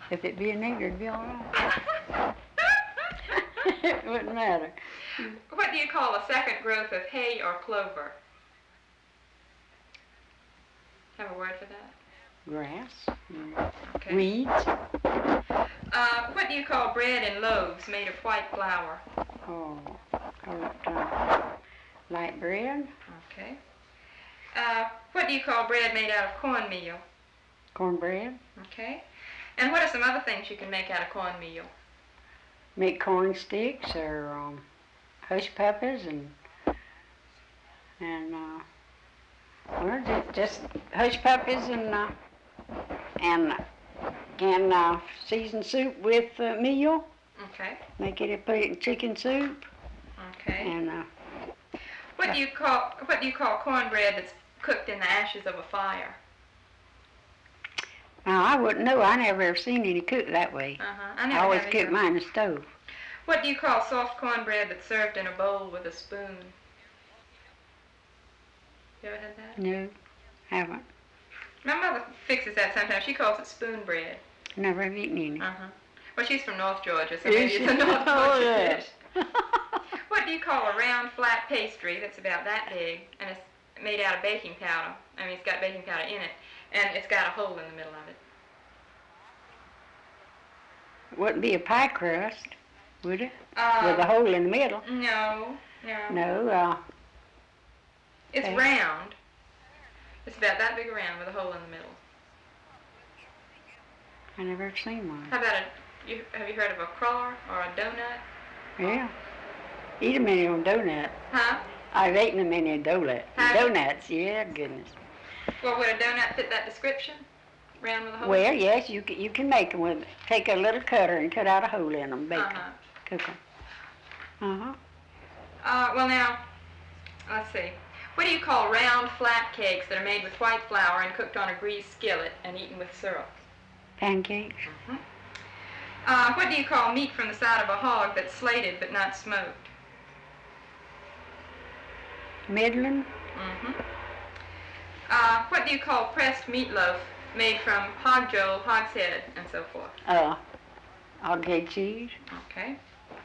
If it be a nigger, it'd be all right. It wouldn't matter. What do you call a second growth of hay or clover? Have a word for that? Grass. Okay. Weeds. What do you call bread in loaves made of white flour? Oh, call it light bread. Okay. What do you call bread made out of cornmeal? Cornbread. Okay. And what are some other things you can make out of cornmeal? Make corn sticks or hush puppies and well, just hush puppies and seasoned soup with meal. Okay. Make it put it in chicken soup. Okay. And what do you call cornbread that's cooked in the ashes of a fire? now I wouldn't know. I never ever seen any cooked that way. I always cook mine in the stove. What do you call soft cornbread that's served in a bowl with a spoon? You ever had that? No, haven't. My mother fixes that sometimes. She calls it spoon bread. Never have eaten any. Well, she's from North Georgia, so maybe it's a North Georgia dish. What do you call a round, flat pastry that's about that big, and it's made out of baking powder? I mean, it's got baking powder in it, and it's got a hole in the middle of it. It wouldn't be a pie crust, would it? With a hole in the middle. No. No. It's round. It's about that big around with a hole in the middle. I never seen one. How about have you heard of a craw or a donut? Yeah. Eat 'em any on donut. Huh? I've eaten them in a donut. Donuts, yeah, goodness. Well, would a donut fit that description? Round with a hole? Well, yes, you can make them with, take a little cutter and cut out a hole in them, bake them, cook them. Well now, let's see. What do you call round, flat cakes that are made with white flour and cooked on a greased skillet and eaten with syrup? Pancakes. What do you call meat from the side of a hog that's slated but not smoked? Middling. What do you call pressed meatloaf made from hog jowl, hog's head, and so forth? Hog-head cheese. Okay.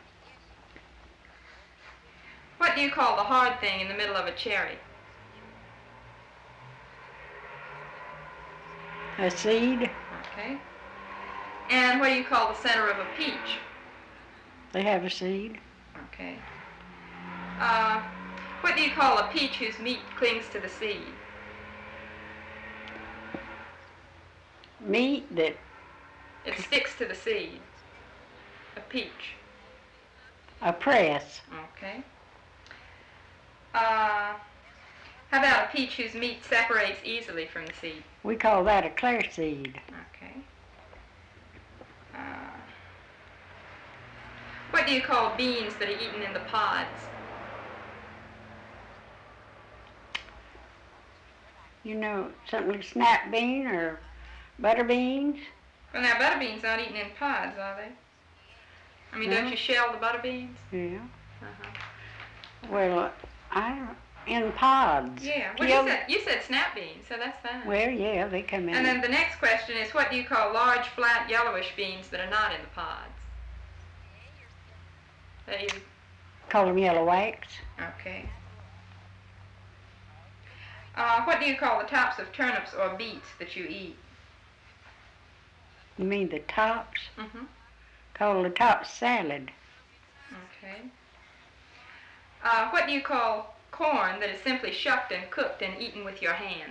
What do you call the hard thing in the middle of a cherry? A seed. Okay. And what do you call the center of a peach? They have a seed. Okay. What do you call a peach whose meat clings to the seed? Meat that... It sticks to the seed. A peach. A press. Okay. How about a peach whose meat separates easily from the seed? We call that a clear seed. Okay. What do you call beans that are eaten in the pods? You know, something like snap bean or butter beans. Well, now, butter beans aren't eaten in pods, are they? I mean, don't you shell the butter beans? Yeah. Well, in pods. Yeah. Well, you said snap beans, so that's fine. Well, yeah, they come in. And then the next question is, what do you call large, flat, yellowish beans that are not in the pods? Call them yellow wax. Okay. What do you call the tops of turnips or beets that you eat? You mean the tops? Call the tops salad. Okay. What do you call corn that is simply shucked and cooked and eaten with your hands?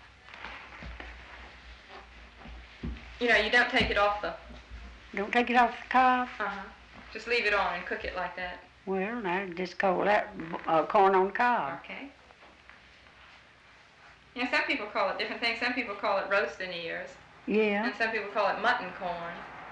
You know, you don't take it off the... Don't take it off the cob? Just leave it on and cook it like that. Well, I just call that corn on cob. Okay. You know, some people call it different things. Some people call it roasting ears. Yeah. And some people call it mutton corn.